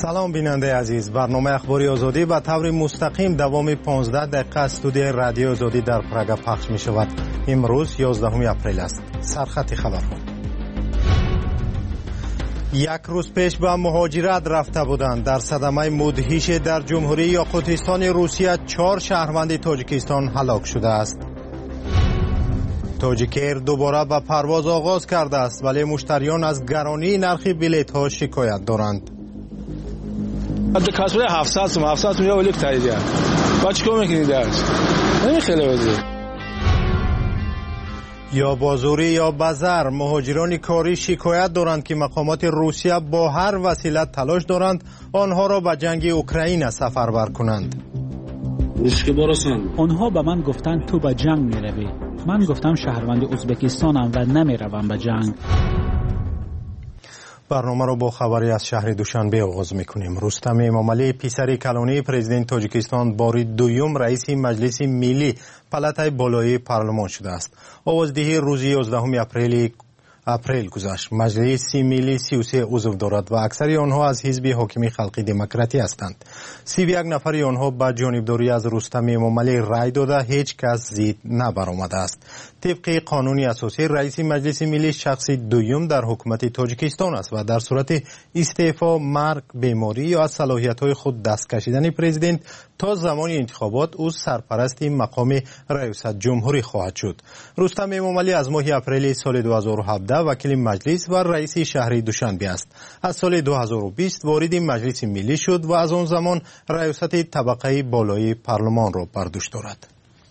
سلام بیننده عزیز، برنامه اخباری آزادی به طور مستقیم دوام 15 دقیقه استودیوی رادیو آزادی در پراگ پخش می شود. امروز 11 اپریل است. سرخط خبرها: یک روز پیش به مهاجرت رفته بودند. در صدمه مدهش در جمهوری یاقوتستان روسیه 4 شهروند تاجیکستان هلاک شده است. تاجیک ایر دوباره به پرواز آغاز کرده است، ولی مشتریان از گرانی نرخ بلیط ها شکایت دارند. کاسه 700 میلیون ولی تاییدیه. با چیکار میکنید درش؟ نمیخله وزیر. یا بازوری یا بازار، مهاجران کاری شکایت دارند که مقامات روسیه با هر وسیله تلاش دارند آنها را به جنگ اوکراین سفربر کنند. آنها به من گفتند تو به جنگ میروی. من گفتم شهروند ازبکستانم و نمیروم به جنگ. برنامه را با خبری از شهر دوشنبه آغاز میکنیم. رستم امامعلی پسر کلانی پرزیدنت تاجیکستان بار دوم رئیس مجلس ملی پلاتای بالای پارلمان شده است. آوازدهی روز 11 اپریل گذشت. مجلس ملی 33 عضو دارد و اکثر آنها از حزب حاکم خلقی دموکراتی هستند. 31 نفر آنها به جانبداری از رستم امامعلی رای داده، هیچ کس ضد نبرآمده است. طبق قانون اساسی رئیس مجلس ملی شخص دوم در حکومت تاجیکستان است و در صورت استعفا، مرگ، بیماری یا از صلاحیت‌های خود دست کشیدن پرزیدنت تا زمان انتخابات او سرپرست مقام ریاست جمهوری خواهد شد. رستم امامعلی از ماه اپریل سال 2017 وکیل مجلس و رئیس شهر دوشنبه است. از سال 2020 وارد مجلس ملی شد و از آن زمان ریاست طبقه بالای پارلمان را بر دوش دارد.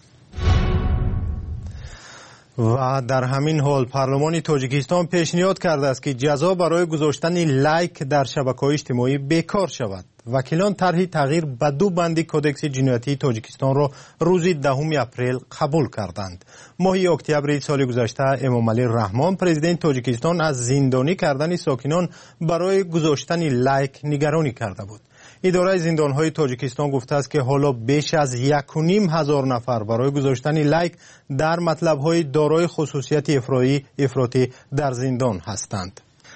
و در همین حال پارلمان تاجیکستان پیشنهاد کرده است که جزا برای گذاشتن لایک در شبکه‌های اجتماعی بیکار شود. وکیلان طرح تغییر به 2 بند کدکس جنایتی تاجیکستان را روز 10 اپریل قبول کردند. ماه اکتبر سال گذشته امامعلی رحمان پرزیدنت تاجیکستان از زندانی کردن ساکنان برای گذاشتن لایک نگرانی کرده بود. اداره زندانهای تاجیکستان گفته است که حالا بیش از 1,500 نفر برای گذاشتن لایک در مطلب‌های دارای خصوصیت افراطی در زندان هستند.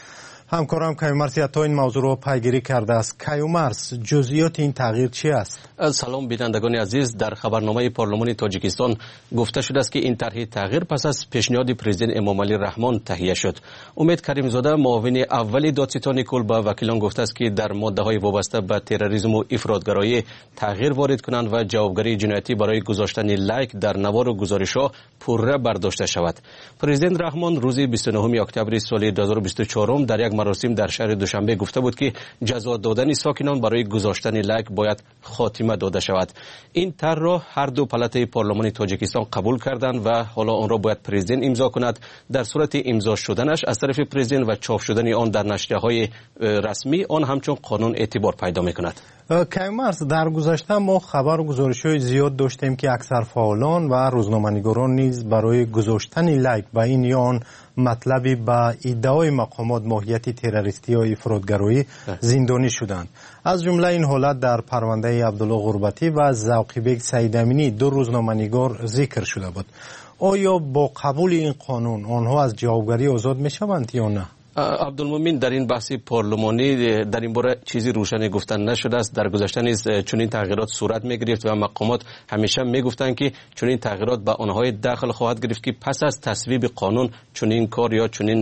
همکارم کیومرث عطا این موضوع را پیگیری کرده است. کیومرث، جزئیات این تغییر چی است؟ سلام بینندگان عزیز، در خبرنامه پارلمان تاجیکستان گفته شده است که این طرح تغییر پس از پیشنهاد پرزیدنت امامعلی رحمان تهیه شد. امید کریمزاده، معاون اول دادستان کل به وکیلان گفته است که در ماده‌های وابسته به تروریسم و افراطگرایی تغییر وارد کنند و جوابگری جنایتی برای گذاشتن لایک در نوار و گزارش‌ها پوره برداشته شود. پرزیدنت رحمان روز 29 اکتبر سال 2024 در یک مراسم در شهر دوشنبه گفته بود که جزا دادن ساکنان برای گذاشتن لایک باید خاتمه داده شود. این طرح را هر 2 پلاتای پارلمان تاجیکستان قبول کردند و حالا آن را باید پرزیدنت امضا کند. در صورت امضا شدنش از طرف پرزیدنت و چاپ شدن آن در نشریه‌های رسمی، آن همچون قانون اعتبار پیدا می‌کند. کیومرث، در گذشته ما خبر و گزارش‌های زیاد داشتیم که اکثر فعالان و روزنامه‌نگاران نیز برای گذاشتن لایک به این یا آن مطلبی به ادعای مقامات ماهیت تروریستی یا افراطگرایی زندانی شدند. از جمله این حالت در پرونده عبدالله غربتی و ذوقی‌بک سیدامینی 2 روزنامه‌نگار ذکر شده بود. آیا با قبول این قانون آنها از جوابگری آزاد می‌شوند یا نه؟ عبدالمومن، در این بحث پارلمانی در این باره چیزی روشن گفتن نشده است. در گذشته نیز چنین تغییرات صورت می‌گرفت و مقامات همیشه می‌گفتند که چنین تغییرات به آنهای داخل خواهد گرفت که پس از تصویب قانون چنین کار یا چنین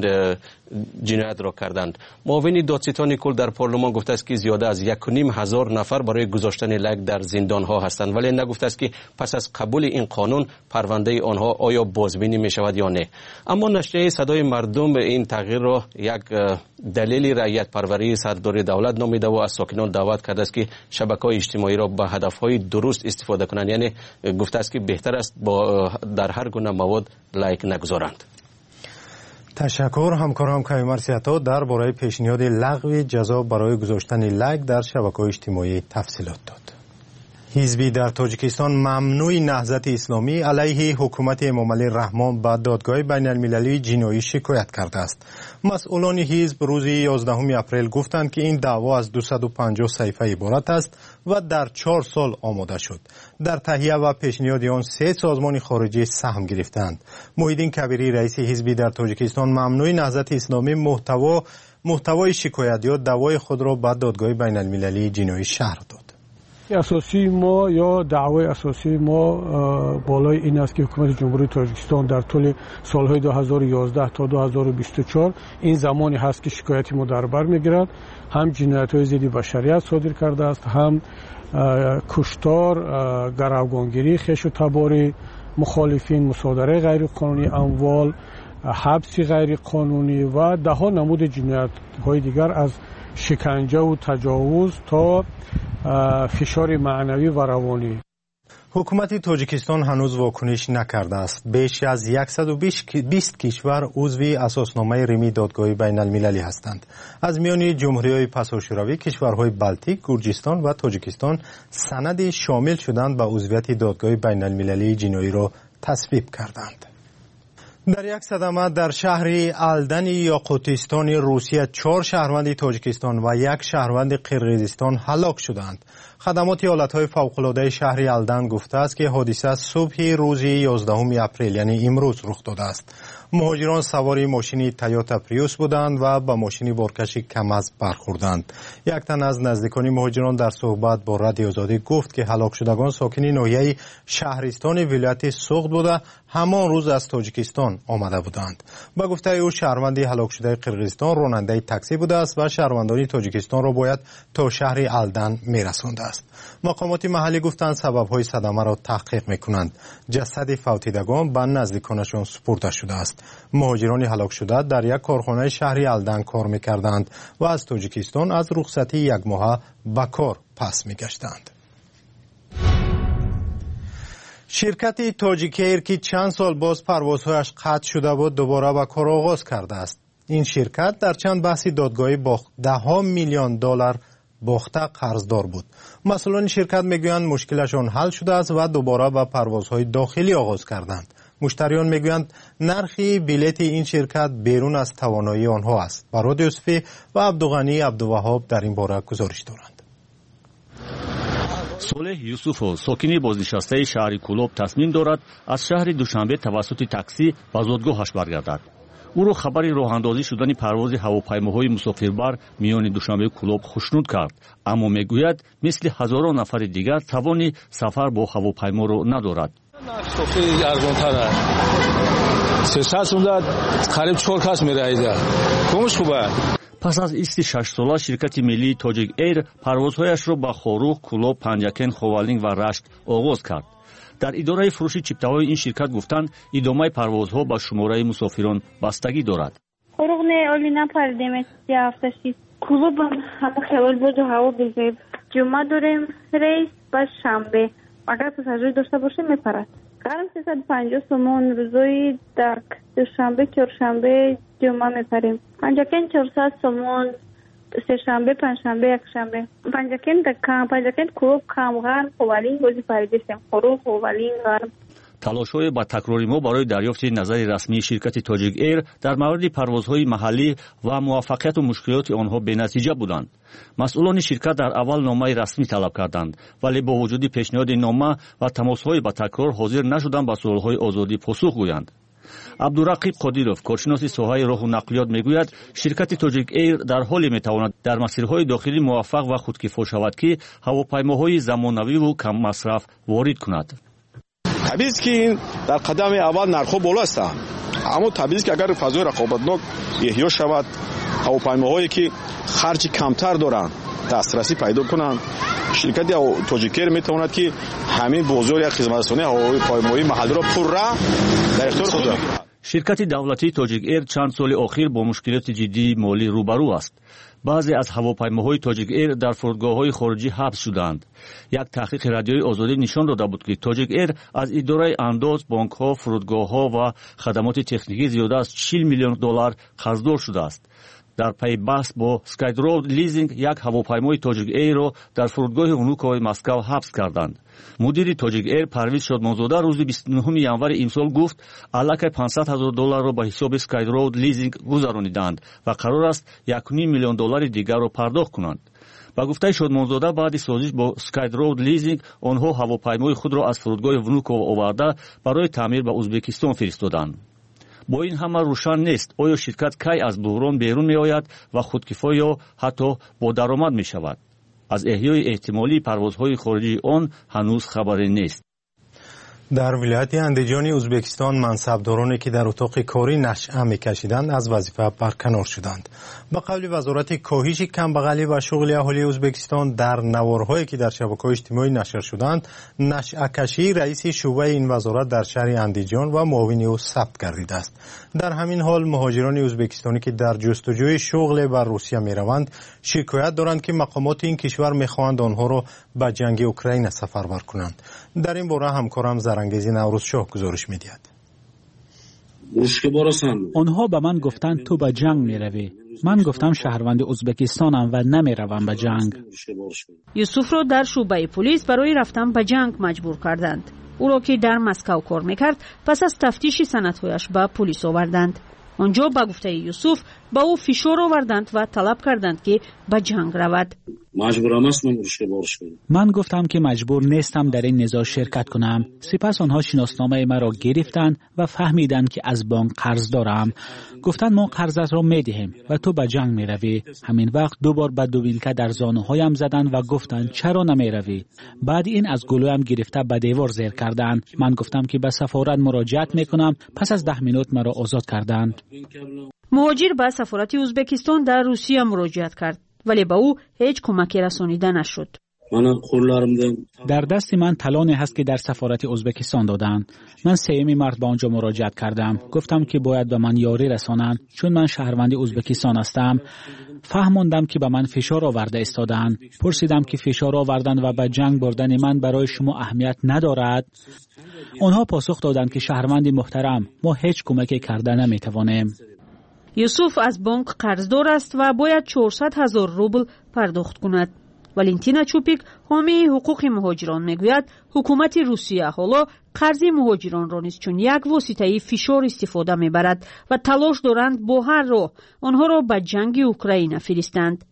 جنایت را کردند. معاون دادستان کل در پارلمان گفته است که زیاده از 1,500 نفر برای گذاشتن لایک در زندان‌ها هستند، ولی نگفته است که پس از قبول این قانون پرونده آنها آیا بازبینی می‌شود یا نه. اما نشریه صدای مردم این تغییر را یک دلیل رعیت پروری سرداری دولت نامیده و از ساکنان دعوت کرده است که شبکه‌های اجتماعی را به هدف‌های درست استفاده کنند. یعنی گفته است که بهتر است در هر گونه مواد لایک نگذارند. تشکر. همکارم کیومرث عطا درباره پیشنهاد لغو جزا برای گذاشتن لایک در شبکه‌های اجتماعی تفصیلات داد. حزبی در تاجیکستان ممنوع نهضت اسلامی علیه حکومت امامعلی رحمان به دادگاه بین المللی جنایی شکایت کرده است. مسئولان حزب روز 11 اپریل گفتند که این دعوا از 250 صفحه عبارت است و در 4 سال آماده شد. در تهیه و پیشنهاد آن 3 سازمان خارجی سهم گرفتند. محیدین کبیری رئیس حزبی در تاجیکستان ممنوع نهضت اسلامی محتوای شکایت یا دعوای خود را به دادگاه بین المللی جنایی شرح داد. اساسی ما یا دعوای اساسی ما بالای این است که حکومت جمهوری تاجیکستان در طول سالهای 2011 تا 2024 این زمانی هست که شکایتی ما در بر میگیرد، هم جنایت‌های ضد بشریت صادر کرده است، هم کشتار، گروگانگیری خش و تبار مخالفین، مصادره غیر قانونی اموال، حبس غیر قانونی و ده ها نمود جنایت‌های دیگر از شکنجه و تجاوز تا فشار معنوی و روانی. حکومت تاجیکستان هنوز واکنش نکرده است. بیش از 120 کشور عضو اساسنامه رمی دادگاه بین المللی هستند. از میان جمهوری‌های پساشوروی کشورهای بلتیک، گرجستان و تاجیکستان سند شامل شدند به عضویت دادگاه بین المللی جنایی را تصویب کردند. در یک صدمه در شهر الدن یاقوتستان روسیه 4 شهروند تاجیکستان و 1 شهروند قرقیزستان هلاک شدند. خدمات ایالت‌های فوق‌العاده شهر الدن گفته است که حادثه صبح روز 11 اپریل یعنی امروز رخ داده است. مهاجران سوار ماشین تویوتا پریوس بودند و به ماشین بارکش کمز برخوردند. یک تن از نزدیکان مهاجران در صحبت با رادیو آزادی گفت که هلاک شدگان ساکن ناحیه شهرستان ولایت سوخت بوده همان روز از تاجیکستان آمده بودند. با گفته او شهروند هلاک شده قرقیزستان راننده تاکسی بوده است و شهروندان تاجیکستان را باید تا شهر الدن میرسانده است. مقامات محلی گفتند سبب‌های صدمه را تحقیق می‌کنند. جسد فوتیدگان به نزدیکانشان سپرده شده است. مهاجران هلاک شده در یک کارخانه شهر الدن کار می‌کردند و از تاجیکستان از رخصتی 1 ماه به کار پس می‌گشتند. شرکت تاجیک ایر که چند سال باز پروازهایش قطع شده بود دوباره به کار آغاز کرده است. این شرکت در چند بحث دادگاهی با $10 میلیون باخته قرضدار بود. مسئولان شرکت میگویند مشکلشان حل شده است و دوباره به پروازهای داخلی آغاز کردند. مشتریان میگویند نرخ بلیط این شرکت بیرون از توانایی آنها است. براد یوسفی و عبدالغنی عبدالوهاب در این باره گزارش دارند. صالح یوسوف ساکن بازنشسته شهر کلوب تصمیم دارد از شهر دوشنبه توسط تاکسی به زادگاهش برگردد. او را خبری راهاندازی شدن پرواز هواپیماهای مسافربر میان دوشنبه کلوب خوشنود کرد، اما میگوید مثل هزاران نفر دیگر توان سفر با هواپیما را ندارد. خیلی ارزان‌تر است. 300 قریب 4 کس می‌رایده. کمش خوبه. پس از ایست 6 ساله شرکت ملی تاجیک ایر پروازهایش را به خاروخ، کلوب، پنجکن، خوالینگ و رشت آغاز کرد. در اداره فروش چیپته‌های این شرکت گفتند ادامه پروازها با شماره مسافران بستگی دارد. خاروخ نه اولی نپردیم هفته‌شی. کلوب هم خیال بود و هوا بگیریم. جمعه داریم ریس بعد شنبه. اگر پساژیر داشته باشه میپرد. قرم 350 سومون روزای در دوشنبه، چهارشنبه، جمعه میپریم. پنجکن 400 سومون سه‌شنبه، پنجشنبه، یکشنبه. پنجکن دکان، پنجکن کلوب کام غرم خوالینگ بازی پریدیم. خاروخ خوالینگ غرم. تلاش‌های با تکراری ما برای دریافت نظر رسمی شرکت تاجیک ایر در مورد پروازهای محلی و موفقیت و مشکلات آنها بی‌نتیجه بودند. مسئولان شرکت در اول نامه رسمی طلب کردند ولی با وجود پیشنهاد نامه و تماس‌های با تکرار حاضر نشدند به سوال‌های آزادی پاسخ گویند. عبدالرقیب قادیروف کارشناس ساحه راه و نقلیات میگوید شرکت تاجیک ایر در حالی میتواند در مسیرهای داخلی موفق و خودکفا شود که هواپیماهای زمانوی و کم مصرف وارد کند. طبیعی است که در قدم اول نرخ‌ها بالا است، اما طبیعی است که اگر فضای رقابتناک احیا شود، هواپیماهایی که خرج کمتر دارند دسترسی پیدا کنند، شرکت تاجیک ایر میتواند که همین بازار یا خدمترسانی هواپیمایی محلی را پررا در اختیار خود بگیرد. شرکت دولتی تاجیک ایر چند سال اخیر با مشکلات جدی مالی روبرو است. بعضی از هواپیماهای تاجیک ایر در فرودگاه‌های خارجی حبس شدند. یک تحقیق رادیویی آزادی نشان داده بود که تاجیک ایر از اداره انداز، بانک‌ها، فرودگاه‌ها و خدمات تکنیکی زیاده از $40 میلیون قرضدار شده است. дар пайи баҳс бо Skydrow Leasing як ҳавопаймои Tojik Air-ро дар фурудгоҳи Внуково Москав ҳабс карданд. мудири Tojik Air Парвиз Шодмонзода рӯзи 29 январи имсол гуфт аллакай $500,000 ба ҳисоби Skydrow Leasing гузарониданд ва қарор аст $1.5 миллион дигарро пардохт кунанд. ба гуфтаи Шодмонзода баъди созиш бо Skydrow Leasing онҳо ҳавопаймои худро аз фурудгоҳи Внуково оварда барои таъмир ба Узбекистон фиристоданд. бо ин ҳама рӯшан нест оё ширкат кай аз буҳрон берун меояд ва худкифо ё ҳатто бодаромад мешавад. аз эҳёи эҳтимолии парвозҳои хориҷии он ҳанӯз хабаре нест. در ولایت اندیجان ازبکستان منصبدارانی که در اتاق کاری نشأه می‌کشیدند از وظیفه برکنار شدند. به قول وزارت کاهش کمبغلی و شغل اهالی ازبکستان در نوارهایی که در شبکه‌های اجتماعی نشر شدند، نشأه کشی رئیس شعبه این وزارت در شهر اندیجان و معاون او ثبت گردیده است. در همین حال مهاجران ازبکستانی که در جستجوی شغل بر روسیه می‌روند، شکایت دارند که مقامات این کشور می‌خواهند آنها را به جنگ اوکراین سفربر کنند. در این باره همکارم زرانگیزی نوروزشاه گزارش می‌دهد. آنها به من گفتند تو به جنگ می‌روی. من گفتم شهروند ازبکستانم و نمی‌روم به جنگ. یوسف را در شعبه پلیس برای رفتن به جنگ مجبور کردند. او را که در مسکو کار می‌کرد پس از تفتیش سندهایش به پلیس آوردند. آنجا به گفته یوسف با او فشار آوردند و طلب کردند که به جنگ رود. من گفتم که مجبور نیستم در این نزاع شرکت کنم. سپس آنها شناسنامه مرا گرفتند و فهمیدند که از بانک قرض دارم. گفتند ما قرضت را میدهیم و تو به جنگ میروی. همین وقت دوبار به دویلکه در زانوهایم زدند و گفتند چرا نمیروی؟ بعد این از گلویم گرفته به دیوار زیر کردند. من گفتم که به سفارت مراجعت میکنم. پس از 10 منوت مرا آزاد کردند. مهاجر به سفارت ازبکستان در روسیه مراجعت کرد، ولی به او هیچ کمکی رسانیده نشد. در دست من طلانی هست که در سفارت ازبکستان دادند. من 3 مارس به آنجا مراجعت کردم. گفتم که باید به من یاری رسانند چون من شهروند ازبکستان هستم. فهماندم که به من فشار آورده استادند. پرسیدم که فشار آوردن و به جنگ بردن من برای شما اهمیت ندارد؟ آنها پاسخ دادند که شهروند محترم، ما هیچ کمکی کرده نمیتوانیم. یوسف از بانک قرضدار است و باید 400,000 روبل پرداخت کند. والنتینا چوپیک حامی حقوق مهاجران میگوید حکومت روسیه حالا قرض مهاجران را نیز چون یک واسطه فشار استفاده میبرد و تلاش دارند با هر راه آنها را به جنگ اوکراین فرستند.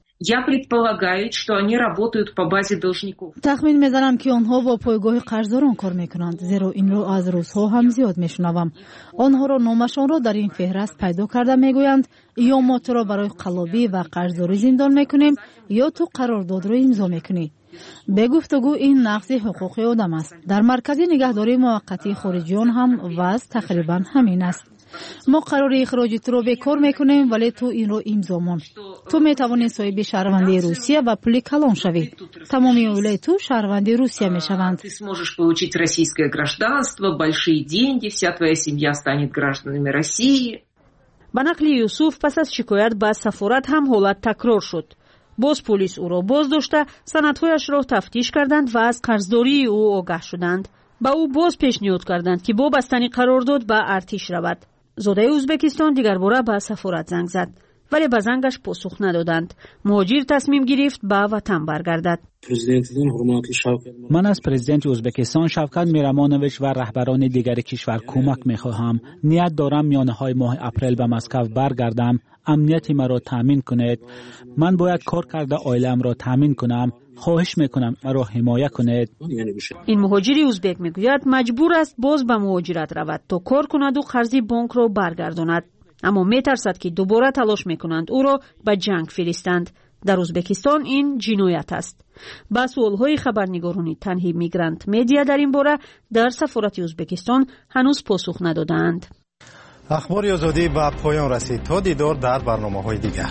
تخمین میزنم که آنها با پایگاه قرضداران کار میکنند، زیرا این رو از روزها هم زیاد میشنوم. آنها را نامشان را در این فهرست پیدا کرده میگویند یا ما تو را برای قلابی و قرضداری زندان میکنیم یا تو قرارداد را امضا میکنی. به گفتگو این نقض حقوق آدم است. در مرکز نگهداری موقتی خارجیان هم وضع تقریبا همین است. ما قرار اخراج تو رو به کار میکنیم ولی تو این رو امضا کن. تو میتوانی صاحب شهروندی روسیه و پول کلان شوی. تمام اولای تو شهروندی روسیه میشوند. Ты сможешь получить российское гражданство, большие деньги, вся твоя семья станет гражданами России. به نقل یوسف پس از شکایت به سفارت هم حالت تکرار شد. باز پلیس او را باز داشته سندهایش را تفتیش کردند و از قرضداری او آگاه شدند. با او باز پیشنهاد کردند که با بستن قرارداد به ارتش رود. زاده ازبکستان دیگر باره به سفارت زنگ زد ولی به زنگش پاسخ ندادند. مهاجر تصمیم گرفت به وطن برگردد. من از پرزیدنت ازبکستان شوکت میرمانویچ و رهبران دیگر کشور کمک میخواهم. نیت دارم میانه‌های ماه اپریل به مسکو برگردم. امنیت مرا تامین کنید. من باید کار کرده عائله‌ام را تامین کنم. خواهش میکنم مرا حمایت کنید. این مهاجری ازبک میگوید مجبور است باز به مهاجرت رود تا کار کند و قرض بانک را برگرداند، اما میترسد که دوباره تلاش میکنند او را به جنگ فرستند. در ازبکستان این جنایت است. با سوالهای خبرنگاران تنهی میگرانت مدیا در این باره در سفارت ازبکستان هنوز پاسخ ندادند. اخبار آزادی به پایان رسید. تا دیدار در برنامه‌های دیگر.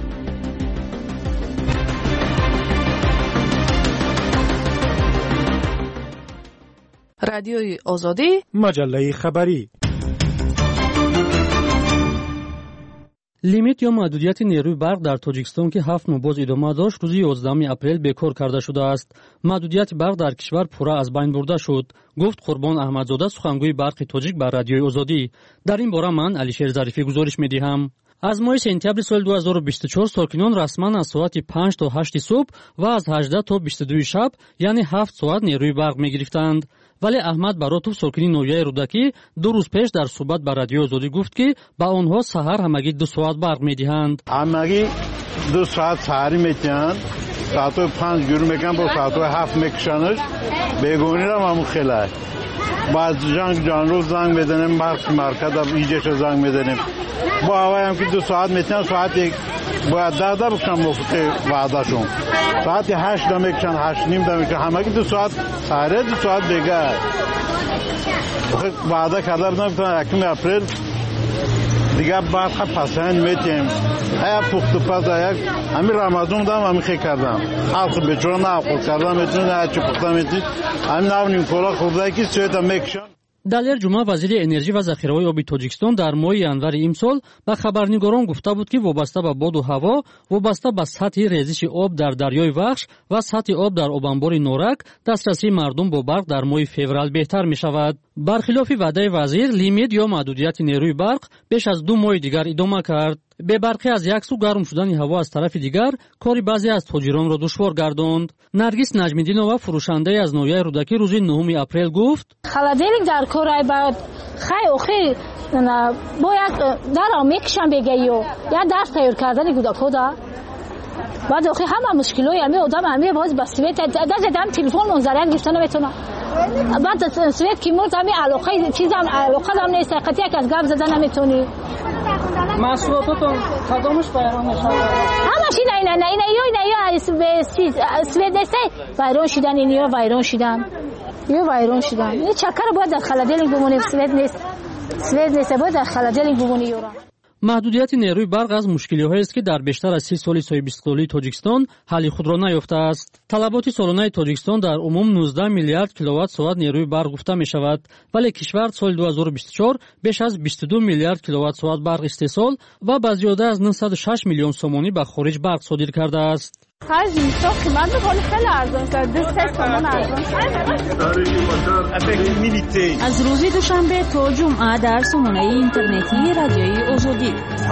رادیوی آزادی، مجله خبری. لیمیت یا محدودیت نیروی برق در تاجیکستان که 7 ماه باز ادامه داشت روز 11 اپریل بکار کرده شده است. محدودیت برق در کشور پورا از بین برده شد، گفت قربان احمدزاده سخنگوی برق تاجیک بر رادیوی آزادی. در این باره من علیشیر ظریفی گزارش می‌دهم. از ماه سپتامبر سال 2024 ساکنان رسما از ساعت 5 تا 8 صبح و از 18 تا 22 شب یعنی 7 ساعت نیروی برق می‌گرفتند. ولی احمد баротов ساکنی نویای رودکی 2 روز پیش در صحبت با رادیو آزادی گفت که با آنها سحر همگی 2 ساعت برق می‌دهند. همگی 2 ساعت سحری می‌دهند. ساعت 5 گیر میکنن با ساعت 7 میکشنش. بیگونی را هم خیلی. بعد جان رو زنگ بدنیم مرکز ایجش زنگ بدنیم. با هوای هم که 2 ساعت میتونن ساعت باید 10 بکشن موفق وعدهشون. ساعت 8 میکشن 8 نیم میکشن همگی 2 ساعت سحره 2 ساعت دیگه. وعده کرده بودن بتونن 1 اپریل دیگه بعد پسند میتیم. های پخت و پس همین رمضان دارم همین خیلی کردم. حلق بچورا نه خود کردم میتونید هرچی پختم میتونید همین نبونیم کلا خورده که سویت هم میکشن. далер ҷумъа вазири энержӣ ва захираҳои оби тоҷикистон дар моҳи январи имсол ба хабарнигорон гуфта буд ки вобаста ба боду ҳаво вобаста ба сатҳи резиши об дар дарёи вахш ва сатҳи об дар обанбори норак дастрасии мардум бо барқ дар моҳи феврал беҳтар мешавад. бархилофи ваъдаи вазир лимит ё маҳдудияти нерӯи барқ беш аз 2 моҳи дигар идома кард. бебарқӣ аз як су гарм шудани ҳаво аз тарафи дигар кори баъзе аз тоҷиронро душвор гардонд. наргис наҷмиддинова фурӯшандаи аз ноҳияи рӯдакӣ рӯзи 9 апрел гуфт: холодильник дар корай бад хай охи бояд даро мекишам бегайё я дарс тайёр кардани кӯдакода баъд охи ҳама мушкилои ҳами одам ҳами боз ба свет дазедам телефон заряд гирифта наметавонам баъд свет ки мурд ҳами алоқаи чизам алоқадам нест ҳақиқати як аз гап зада наметавонӣ. маҳсулототон кадомаш вайрон мешавад? ҳамаш инаё свет неста вайрон шудан иниё вайрон шудан ё вайрон шудан. ин чакара бояд дар холодильник бимонӣ свет нест бояд дар холодильник бимонӣ ёра. маҳдудияти нерӯи барқ аз мушкилиҳоест ки дар бештар аз 30 соли соҳиби истиқлолии тоҷикистон ҳалли худро наёфтааст. талаботи солонаи тоҷикистон дар умум 19 миллиард киловатт-соат нерӯи барқ гуфта мешавад, вале кишвар соли 2024 беш аз 22 миллиард киловатт-соат барқ истеҳсол ва ба зиёда аз 906 миллион сомонӣ ба хориҷ барқ содир кардааст. از روزی دوشنبه تا جمعه در سامانه اینترنتی رادیوی آزادی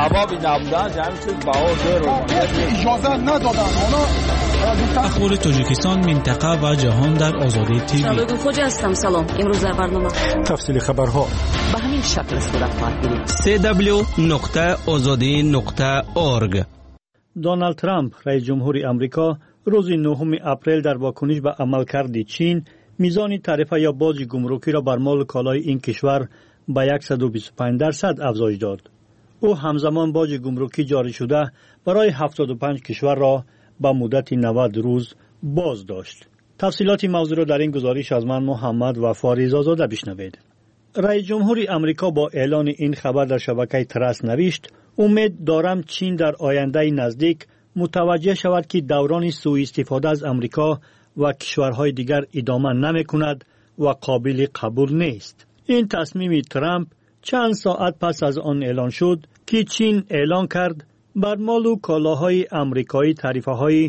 اخبار تاجیکستان، منطقه و جهان در آزادی تیوی. شبکه خوج هستم. سلام. امروز در برنامه تفصیل خبرها به همین شکل صورت خواهد گرفت. www.azadi.org. دونالد ترامپ رئیس جمهوری آمریکا روز 9 اپریل در واکنش به عملکرد چین میزان تعرفه یا باج گمرکی را بر مال کالای این کشور به 125% افزایش داد. او همزمان باج گمرکی جاری شده برای 75 کشور را به مدت 90 روز باز داشت. تفصیلات موضوع را در این گزارش از من محمد وفا رضازاده بشنوید. رئیس جمهوری آمریکا با اعلان این خبر در شبکه ترس نوشت: امید دارم چین در آینده نزدیک متوجه شود که دوران سوء استفاده از آمریکا و کشورهای دیگر ادامه نمی کند و قابل قبول نیست. این تصمیم ترامپ چند ساعت پس از آن اعلان شد که چین اعلان کرد بر مال و کالاهای آمریکایی تعرفه‌های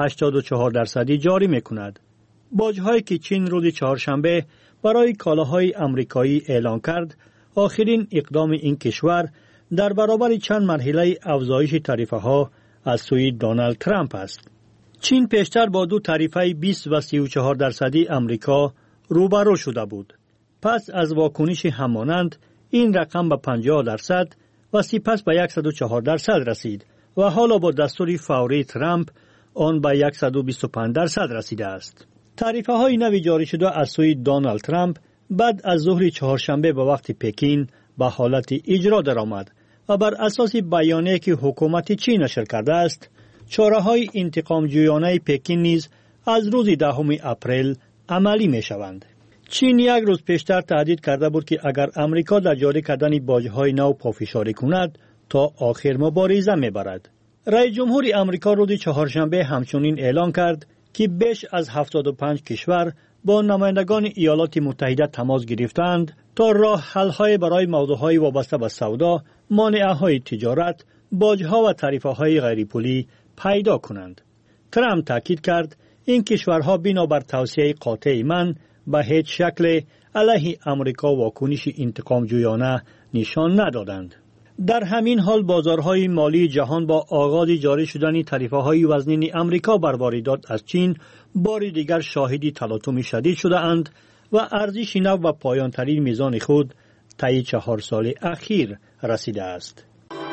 84% جاری می کند. باج‌هایی که چین روز چهارشنبه برای کالاهای آمریکایی اعلان کرد، آخرین اقدام این کشور در برابر چند مرحله افزایش تعرفه‌ها از سوی دونالد ترامپ است. چین پیشتر با 2 تعرفه 20 و 34% آمریکا روبرو شده بود. پس از واکنش همانند این رقم به 50% و سپس به 104% رسید و حالا با دستور فوری ترامپ آن به 125% رسیده است. تعرفه‌های نوی جاری شده از سوی دونالد ترامپ بعد از ظهر چهارشنبه به وقت پکین به حالت اجرا درآمد و بر اساس بیانیه‌ای که حکومت چین نشر کرده است، چاره‌های انتقام جویانه پکین نیز از روز 10 اپریل عملی می‌شوند. چین یک روز پیشتر تهدید کرده بود که اگر آمریکا در جاری کردن باج‌های نو پافشاری کند تا آخر مبارزه می‌برد. رئیس جمهوری آمریکا روز چهارشنبه همچنین اعلان کرد که بیش از 75 کشور با نمایندگان ایالات متحده تماس گرفتند تا راه حل‌های برای موضوعهای وابسته به سودا، مانعه‌های تجارت، باج‌ها و تعرفه‌های غیرپولی پیدا کنند. ترامپ تاکید کرد این کشورها بنابر توصیه قاطع من به هیچ شکل علیه آمریکا واکنش انتقام جویانه نشان ندادند. در همین حال بازارهای مالی جهان با آغاز جاری شدن تعرفه‌های وزنین امریکا بر واردات از چین بار دیگر شاهدی تلاطم شدید شده اند و ارزش نو و پایان‌ترین میزان خود طی 4 سال اخیر رسیده است.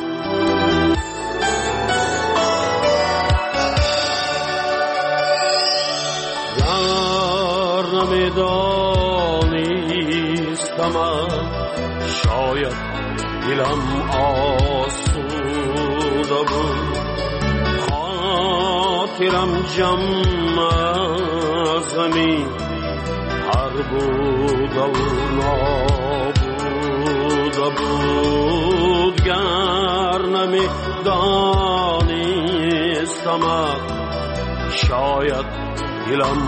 شاید دلم آسوده بود، خاطرم جمع از غمی هر بوده و نابوده بود. گر نمیدانستمت شاید دلم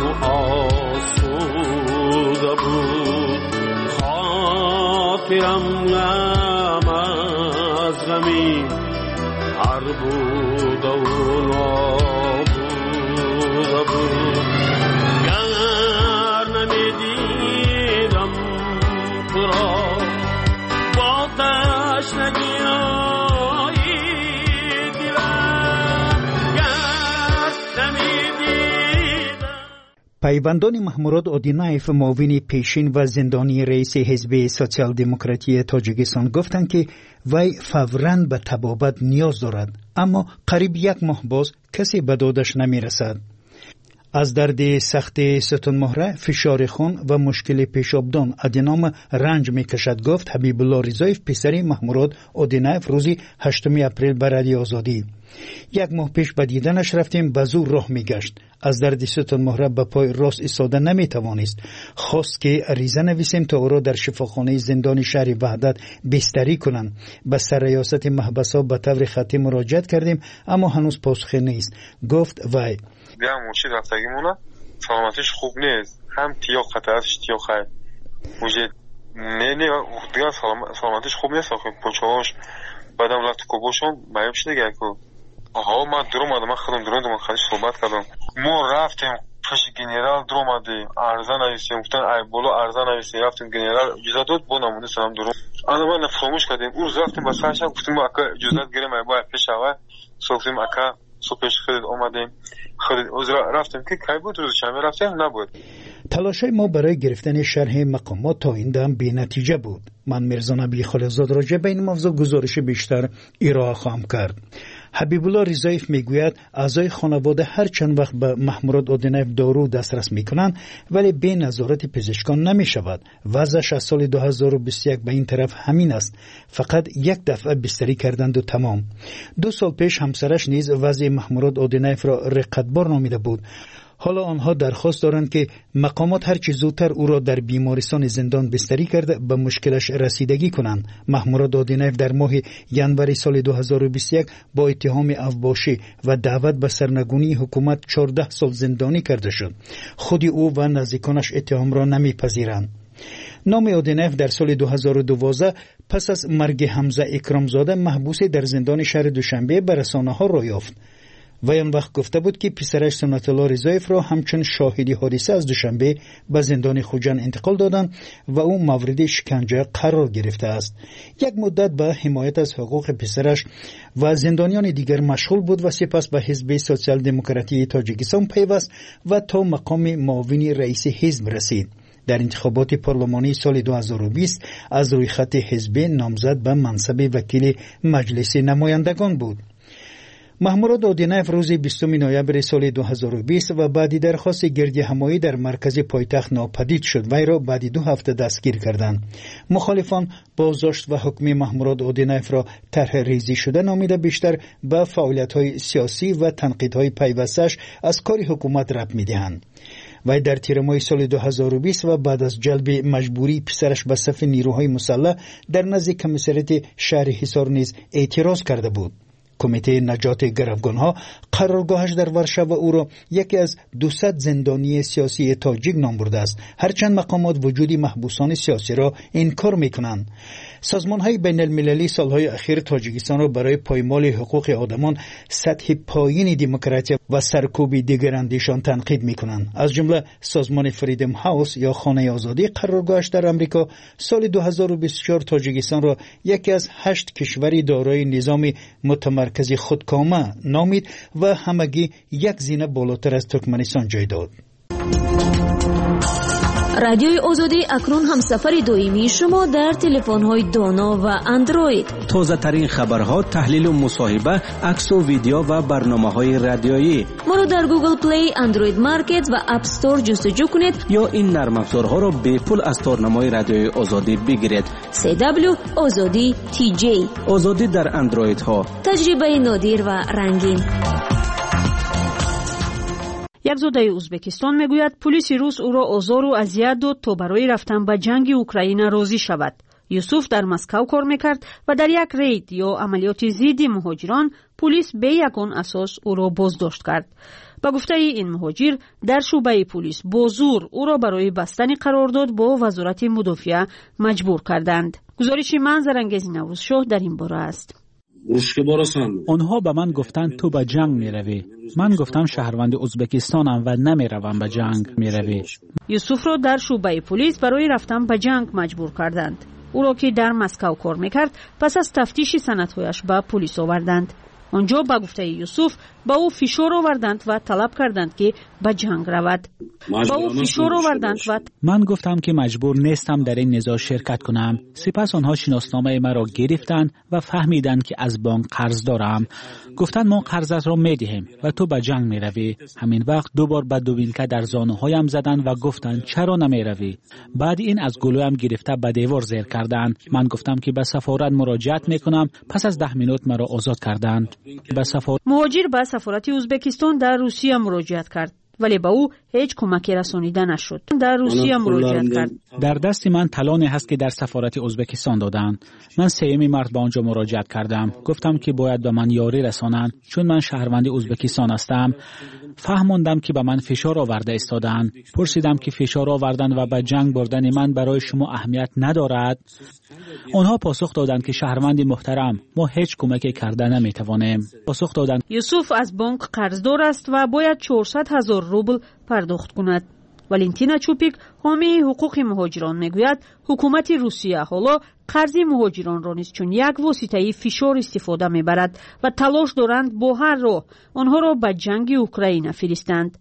آسوده بود، خاطرم غم از غمی هر بوده و نابوده بود. گر نمیدیدم تو را با تشنگی های دلم، گر نمیدیدم. پیوندان محمود اودینایف معاون پیشین و زندانی رئیس حزب سوسیال دموکراتی تاجیکستان گفتند که وی فوراً به طبابت نیاز دارد، اما قریب 1 ماه باز کسی به دادش نمی رسد. از درد سخت ستون مهره، فشار خون و مشکل پیشابدان ادینام رنج می کشد، گفت حبیب الله رضایف پسر محمود اودینایف روزی 8 اپریل به رادیو آزادی. 1 ماه پیش به دیدنش رفتیم، به زور راه می گشت. از درد ستون مهره به پای راست ایستاده نمی توانست. خواست که عریضه نویسیم تا او را در شفاخانه زندان شهر وحدت بستری کنند. به سرریاست محبس‌ها به طور خطی مراجعت کردیم، اما هنوز پاسخی نیست، گفت وی. دیگه مرشد رفتگیمونه سلامتیش خوب نیست، هم تیاق خطر است تیاق خیر موجه نه دیگه سلامتیش خوب نیست. آخه پوچهاش بعدم رفت کوبوشون باید شده دیگه که آها من درم آدم خودم درم خیلی صحبت کردم. ما رفتیم پیش گنرال درم آدی ارزان نویسیم گفتن ای بولو ارزان نویسیم، رفتیم گنرال اجازه داد با نمونه سلام درم آدم من فراموش کردیم. اون روز رفتیم با سرشم گفتیم اکا اجازه گیریم ای باید پیش آوه سوفتیم اکا صبحش خرید اومدیم خرید رفتیم که کی بود روز شنبه رفتیم نبود. تلاشای ما برای گرفتن شرح مقامات تا این دم بی نتیجه بود. من میرزا نبی خالزاد راجع به این موضوع گزارش بیشتر ارائه خواهم کرد. حبیب الله رضایف میگوید اعضای خانواده هر چند وقت به محمود اودینایف دارو دسترس میکنند ولی به نظارت پزشکان نمیشود. وضعش از سال 2021 به این طرف همین است، فقط 1 دفعه بستری کردند و تمام. 2 سال پیش همسرش نیز وضع محمود اودینایف را رقتبار نامیده بود. حالا آنها درخواست دارند که مقامات هر چه زودتر او را در بیمارستان زندان بستری کرده به مشکلش رسیدگی کنند. محمود اودینایف در ماه ژانویه سال 2021 با اتهام افباشی و دعوت به سرنگونی حکومت 14 سال زندانی کرده شد. خود او و نزدیکانش اتهام را نمیپذیرند. نام اودینایف در سال 2012 پس از مرگ حمزه اکرامزاده محبوس در زندان شهر دوشنبه به رسانه‌ها را یافت. و آن وقت گفته بود که پسرش سنت الله رضایف را همچون شاهدی حادثه از دوشنبه به زندان خوجند انتقال دادند و او مورد شکنجه قرار گرفته است. 1 مدت به حمایت از حقوق پسرش و زندانیان دیگر مشغول بود و سپس به حزب سوسیال دموکراتی تاجیکستان پیوست و تا مقام معاون رئیس حزب رسید. در انتخابات پارلمانی سال 2020 از روی خط حزب نامزد به منصب وکیل مجلس نمایندگان بود. محمود اودینایف روز 20 نوامبر سال 2020 و بعدی درخواست گردی همایی در مرکز پایتخت ناپدید شد. وی را بعد 2 هفته دستگیر کردند. مخالفان بازداشت و حکم محمود اودینایف را طرح ریزی شده نامیده بیشتر به فعالیت‌های سیاسی و تنقیدهای پیوستش از کار حکومت ربط می‌دهند. وی در تیر ماه سال 2020 و بعد از جلب مجبوری پسرش به صف نیروهای مسلح در نزد کمیسریت شهر حصار نیز اعتراض کرده بود. کمیته نجات گروگانها قرارگاهش در ورشو او را یکی از 200 زندانی سیاسی تاجیک نام برده است. هرچند مقامات وجود محبوسان سیاسی را انکار میکنند. سازمان‌های بین المللی سالهای اخیر تاجیکستان را برای پایمال حقوق آدمان، سطح پایین دموکراسی و سرکوب دیگراندیشان تنقید میکنند. از جمله سازمان فریدم هاوس یا خانه آزادی قرارگاهش در امریکا سال 2024 تاجیکستان را یکی از 8 کشوری دارای نظام متمرکز خودکامه نامید و همگی یک زینه بالاتر از ترکمنستان جای داد. رادیوی آزادی اکنون همسفر دائمی شما در تلفن‌های دانا و اندروید. تازه ترین خبرها، تحلیل و مصاحبه، عکس و ویدیو و برنامه‌های رادیویی. ما رو در گوگل پلی، اندروید مارکت و اپ استور جستجو کنید یا این نرم افزارها را به پول از تارنمای رادیوی آزادی بگیرید. CW آزادی TJ. آزادی در اندروید ها. تجربه نادر و رنگین. یک زوده ازبکستان میگوید پلیس روس او را آزار و اذیت داد تا برای رفتن به جنگ اوکراین راضی شود. یوسف در مسکو کار میکرد و در یک رید یا عملیات ضد مهاجران پلیس به یگان اساس او را بازداشت کرد. با گفته این مهاجر در شعبه پلیس با زور او را برای بستن قرارداد با وزارت مدافعه مجبور کردند. گزارش منظرانگیز نوروزشاه در این باره است. آنها به من گفتند تو به جنگ می روی. من گفتم شهروند ازبکستانم و نمی روم به جنگ می روی. یوسف را در شعبه پلیس برای رفتن به جنگ مجبور کردند. او را که در مسکو کار میکرد پس از تفتیش سندهایش به پلیس آوردند. آنجا با گفته یوسف با او فشار آوردند و طلب کردند که به جنگ رود. من گفتم که مجبور نیستم در این نزاع شرکت کنم. سپس آنها شناسنامه مرا گرفتند و فهمیدند که از بانک قرض دارم. گفتند ما قرضت را میدهیم و تو به جنگ میروی. همین وقت دوبار به دوبیلکه در زانوهایم زدند و گفتند چرا نمیروی؟ بعد این از گلویم گرفته به دیوار زیر کردند. من گفتم که به سفارت مراجعت میکنم. پس از 10 منوت مرا آزاد کردند. مهاجر به سفارت ازبکستان در روسیه مراجعت کرد. ولی به او هیچ کمکی رسانیده نشد. در روسیه مراجعت کرد. در دست من طلانی هست که در سفارت ازبکستان دادند. من 3 مارس به آنجا مراجعت کردم. گفتم که باید به من یاری رسانند چون من شهروند ازبکستان هستم. فهماندم که به من فشار آورده ایستادند. پرسیدم که فشار آوردن و به جنگ بردن من برای شما اهمیت ندارد؟ آنها پاسخ دادند که شهروند محترم ما هیچ کمکی کرده نمیتوانیم. پاسخ دادند یوسف از بانک قرضدار است و باید 400,000 روبل پرداخت کند. والنتینا چوپیک حامی حقوق مهاجران میگوید حکومت روسیه حالا قرض مهاجران را نیز چون یک واسطه فشار استفاده میبرد و تلاش دارند با هر راه آنها را به جنگ اوکراین فرستند.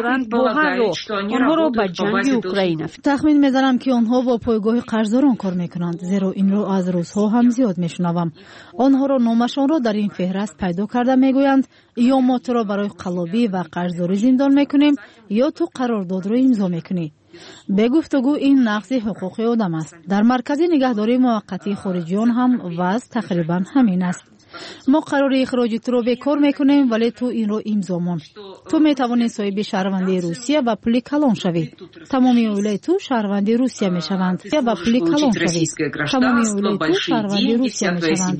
تخمین میزنم که آنها با پایگاه قرضداران کار میکنند، زیرا این رو از روزها هم زیاد میشنوم. آنها را نامشان را در این فهرست پیدا کرده میگویند یا ما تو را برای قلابی و قرضداری زندان میکنیم یا تو قرارداد را امضا میکنی. به گفتگو این نقض حقوق آدم است. در مرکز نگهداری موقتی خارجیان هم وضع تقریبا همین است. ما قرار اخراج تو رو به کار میکنیم ولی تو این رو امضا کن. تو میتوانی صاحب شهروندی روسیه و پول کلان شوی. تمامی اولای تو شهروندی روسیه میشوند و پول کلان شوی. تمامی اولای تو شهروندی روسیه میشوند.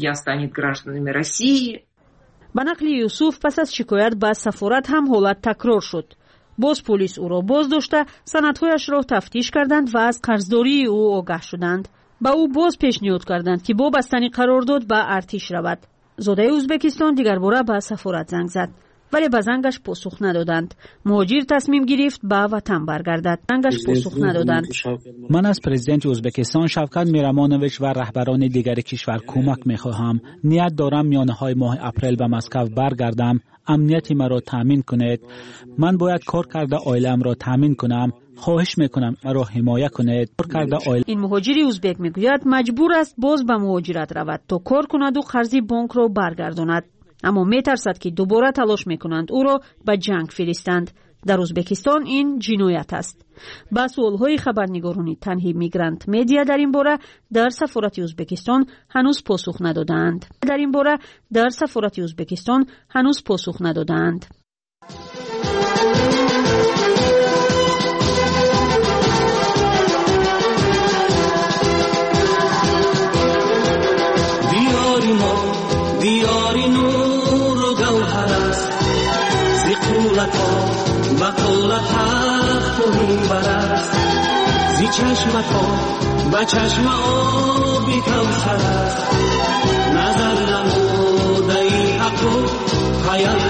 به نقل یوسف پس از شکایت به سفارت هم حالت تکرار شد. باز پلیس او را بازداشته سندهایش را تفتیش کردند و از قرضداری او آگاه شدند. با او باز پیشنهاد کردند که با بستن قرارداد به ارتش رود. زاده ازبکستان دیگر باره به سفارت زنگ زد ولی به زنگش پاسخ ندادند. مهاجر تصمیم گرفت به وطن برگردد. زنگش پاسخ ندادند. من از پرزیدنت ازبکستان شوکت میرمانویچ و رهبران دیگر کشور کمک میخواهم. نیت دارم میانهای ماه اپریل به مسکو برگردم. امنیت مرا تامین کنید. من باید کار کرده عائله‌ام را تامین کنم. خواهش میکنم مرا حمایت کنید. این مهاجر ازبک میگوید مجبور است باز به مهاجرت رود تا کار کند و قرض بانک را برگرداند. اما میترسد که دوباره تلاش میکنند او را به جنگ فرستند. در ازبکستان این جنایت است. با سوالهای خبرنگاران تنهی میگرانت مدیا در این باره در سفارت ازبکستان هنوز پاسخ ندادند. دیاری نو بقول تخت و منبر است زی چشمت به چشم آبی کوثر است نظر نموده ای حق و خیال